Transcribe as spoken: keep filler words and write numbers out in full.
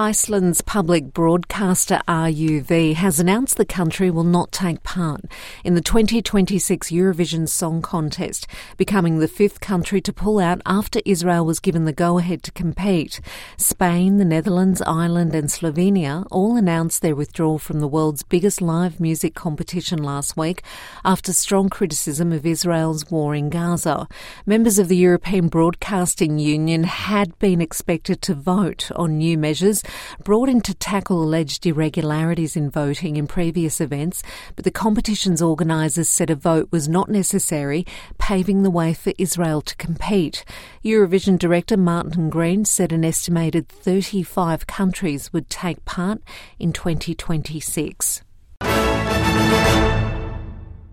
Iceland's public broadcaster R U V has announced the country will not take part in the twenty twenty-six Eurovision Song Contest, becoming the fifth country to pull out after Israel was given the go-ahead to compete. Spain, the Netherlands, Ireland and Slovenia all announced their withdrawal from the world's biggest live music competition last week after strong criticism of Israel's war in Gaza. Members of the European Broadcasting Union had been expected to vote on new measures brought in to tackle alleged irregularities in voting in previous events, but the competition's organisers said a vote was not necessary, paving the way for Israel to compete. Eurovision director Martin Green said an estimated thirty-five countries would take part in twenty twenty-six.